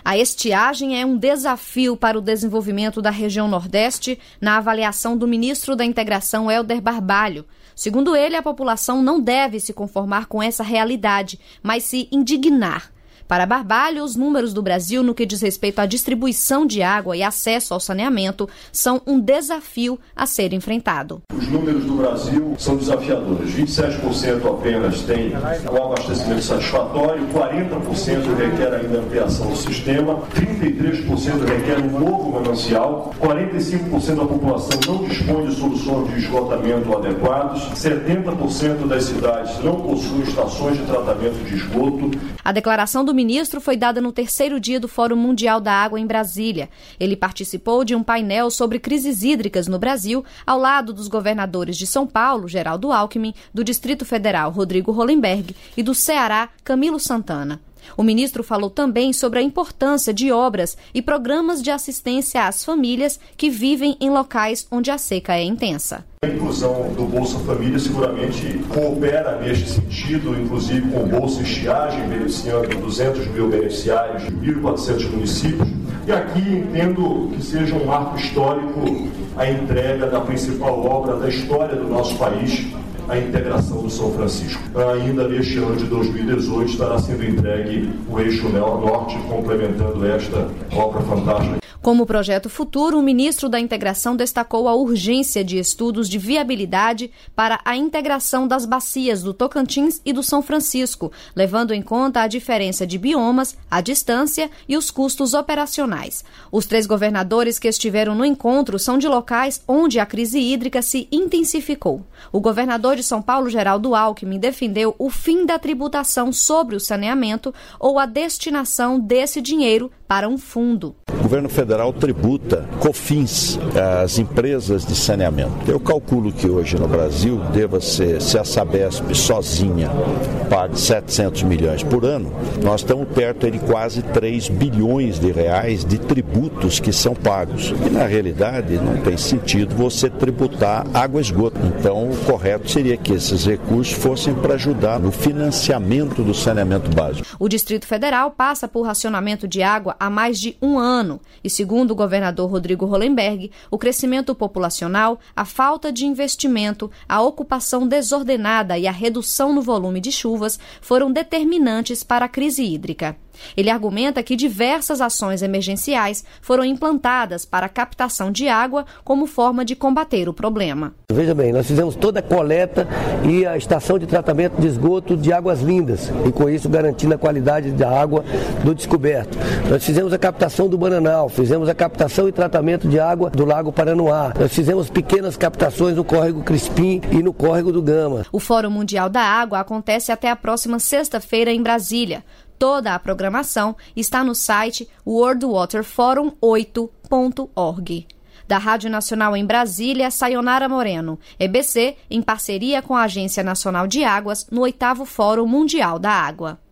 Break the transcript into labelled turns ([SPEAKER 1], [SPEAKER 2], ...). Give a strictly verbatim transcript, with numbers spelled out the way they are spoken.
[SPEAKER 1] A estiagem é um desafio para o desenvolvimento da região Nordeste, na avaliação do ministro da Integração, Helder Barbalho. Segundo ele, a população não deve se conformar com essa realidade, mas se indignar. Para Barbalho, os números do Brasil no que diz respeito à distribuição de água e acesso ao saneamento são um desafio a ser enfrentado.
[SPEAKER 2] Os números do Brasil são desafiadores. vinte e sete por cento apenas tem o abastecimento satisfatório, quarenta por cento requer ainda ampliação do sistema, trinta e três por cento requer um novo manancial, quarenta e cinco por cento da população não dispõe de soluções de esgotamento adequados, setenta por cento das cidades não possuem estações de tratamento de esgoto.
[SPEAKER 1] A declaração do ministro foi dada no terceiro dia do Fórum Mundial da Água em Brasília. Ele participou de um painel sobre crises hídricas no Brasil, ao lado dos governadores de São Paulo, Geraldo Alckmin, do Distrito Federal, Rodrigo Hollenberg, e do Ceará, Camilo Santana. O ministro falou também sobre a importância de obras e programas de assistência às famílias que vivem em locais onde a seca é intensa.
[SPEAKER 2] A inclusão do Bolsa Família seguramente coopera neste sentido, inclusive com o Bolsa Estiagem, beneficiando duzentos mil beneficiários de mil e quatrocentos municípios. E aqui entendo que seja um marco histórico a entrega da principal obra da história do nosso país, a integração do São Francisco. Ainda neste ano de dois mil e dezoito estará sendo entregue o eixo norte, complementando esta obra fantástica.
[SPEAKER 1] Como projeto futuro, o ministro da Integração destacou a urgência de estudos de viabilidade para a integração das bacias do Tocantins e do São Francisco, levando em conta a diferença de biomas, a distância e os custos operacionais. Os três governadores que estiveram no encontro são de locais onde a crise hídrica se intensificou. O governador de São Paulo, Geraldo Alckmin, defendeu o fim da tributação sobre o saneamento ou a destinação desse dinheiro para um fundo.
[SPEAKER 3] O governo federal tributa COFINS às empresas de saneamento. Eu calculo que hoje no Brasil deva ser, se a Sabesp sozinha pague setecentos milhões por ano, nós estamos perto de quase três bilhões de reais de tributos que são pagos. E na realidade não tem sentido você tributar água e esgoto. Então o correto seria que esses recursos fossem para ajudar no financiamento do saneamento básico.
[SPEAKER 1] O Distrito Federal passa por racionamento de água há mais de um ano e, segundo o governador Rodrigo Hollenberg, o crescimento populacional, a falta de investimento, a ocupação desordenada e a redução no volume de chuvas foram determinantes para a crise hídrica. Ele argumenta que diversas ações emergenciais foram implantadas para a captação de água como forma de combater o problema.
[SPEAKER 4] Veja bem, nós fizemos toda a coleta e a estação de tratamento de esgoto de Águas Lindas, e com isso garantindo a qualidade da água do descoberto. Nós fizemos a captação do Bananal, fizemos a captação e tratamento de água do Lago Paranoá. Nós fizemos pequenas captações no Córrego Crispim e no Córrego do Gama.
[SPEAKER 1] O Fórum Mundial da Água acontece até a próxima sexta-feira em Brasília. Toda a programação está no site world water forum oito ponto org. Da Rádio Nacional em Brasília, Sayonara Moreno, E B C, em parceria com a Agência Nacional de Águas, no oitavo Fórum Mundial da Água.